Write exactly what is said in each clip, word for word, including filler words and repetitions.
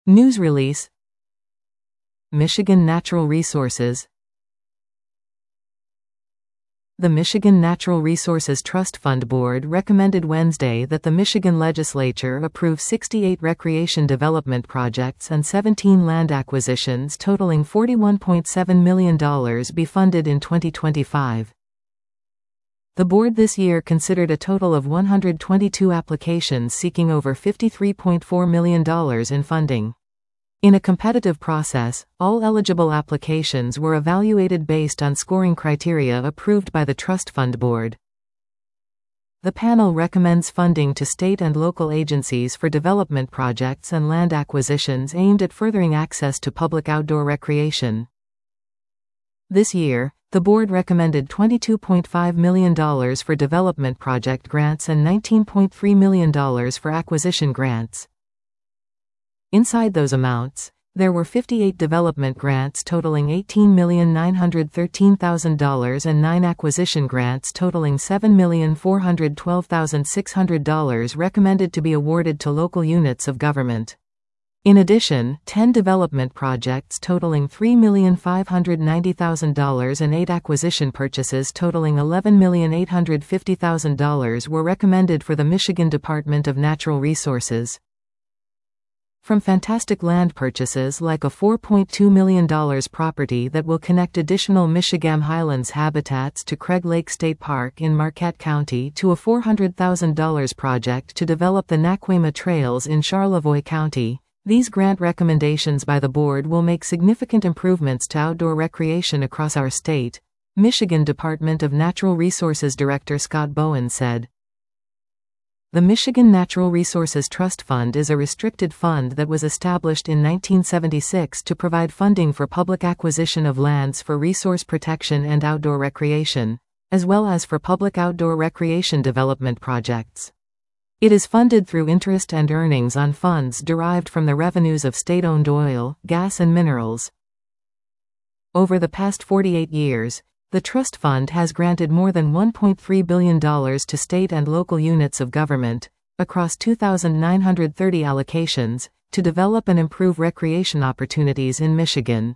News release. Michigan Natural Resources. The Michigan Natural Resources Trust Fund Board recommended Wednesday that the Michigan legislature approve sixty-eight recreation development projects and seventeen land acquisitions totaling forty-one point seven million dollars be funded in twenty twenty-five. The board this year considered a total of one hundred twenty-two applications seeking over fifty-three point four million dollars in funding. In a competitive process, all eligible applications were evaluated based on scoring criteria approved by the Trust Fund Board. The panel recommends funding to state and local agencies for development projects and land acquisitions aimed at furthering access to public outdoor recreation. This year, the board recommended twenty-two point five million dollars for development project grants and nineteen point three million dollars for acquisition grants. Inside those amounts, there were fifty-eight development grants totaling eighteen million nine hundred thirteen thousand dollars and nine acquisition grants totaling seven million four hundred twelve thousand six hundred dollars recommended to be awarded to local units of government. In addition, ten development projects totaling three million five hundred ninety thousand dollars and eight acquisition purchases totaling eleven million eight hundred fifty thousand dollars were recommended for the Michigan Department of Natural Resources. From fantastic land purchases like a four point two million dollars property that will connect additional Michigan Highlands habitats to Craig Lake State Park in Marquette County to a four hundred thousand dollars project to develop the Naquema Trails in Charlevoix County, these grant recommendations by the board will make significant improvements to outdoor recreation across our state, Michigan Department of Natural Resources Director Scott Bowen said. The Michigan Natural Resources Trust Fund is a restricted fund that was established in nineteen seventy-six to provide funding for public acquisition of lands for resource protection and outdoor recreation, as well as for public outdoor recreation development projects. It is funded through interest and earnings on funds derived from the revenues of state-owned oil, gas and minerals. Over the past forty-eight years, the trust fund has granted more than one point three billion dollars to state and local units of government, across two thousand nine hundred thirty allocations, to develop and improve recreation opportunities in Michigan.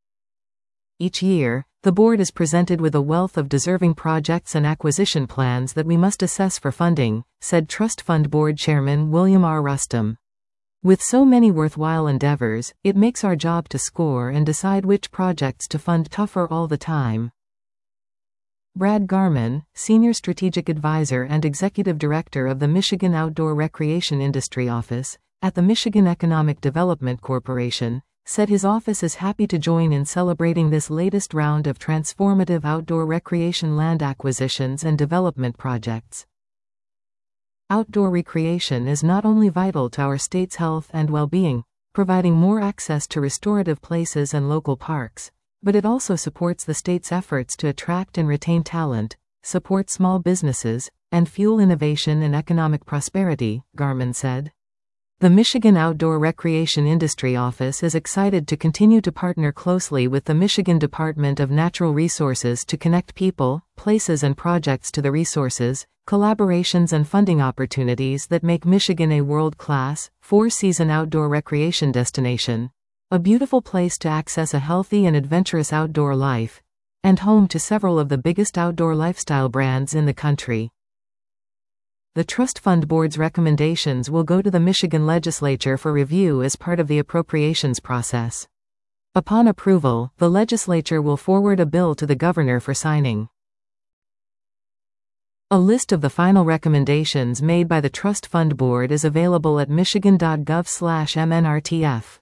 Each year, the board is presented with a wealth of deserving projects and acquisition plans that we must assess for funding, said Trust Fund Board Chairman William R. Rustom. With so many worthwhile endeavors, it makes our job to score and decide which projects to fund tougher all the time. Brad Garman, Senior Strategic Advisor and Executive Director of the Michigan Outdoor Recreation Industry Office, at the Michigan Economic Development Corporation, said his office is happy to join in celebrating this latest round of transformative outdoor recreation land acquisitions and development projects. Outdoor recreation is not only vital to our state's health and well-being, providing more access to restorative places and local parks, but it also supports the state's efforts to attract and retain talent, support small businesses, and fuel innovation and economic prosperity, Garman said. The Michigan Outdoor Recreation Industry Office is excited to continue to partner closely with the Michigan Department of Natural Resources to connect people, places and projects to the resources, collaborations and funding opportunities that make Michigan a world-class, four-season outdoor recreation destination, a beautiful place to access a healthy and adventurous outdoor life, and home to several of the biggest outdoor lifestyle brands in the country. The Trust Fund Board's recommendations will go to the Michigan Legislature for review as part of the appropriations process. Upon approval, the legislature will forward a bill to the governor for signing. A list of the final recommendations made by the Trust Fund Board is available at michigan dot gov slash M N R T F.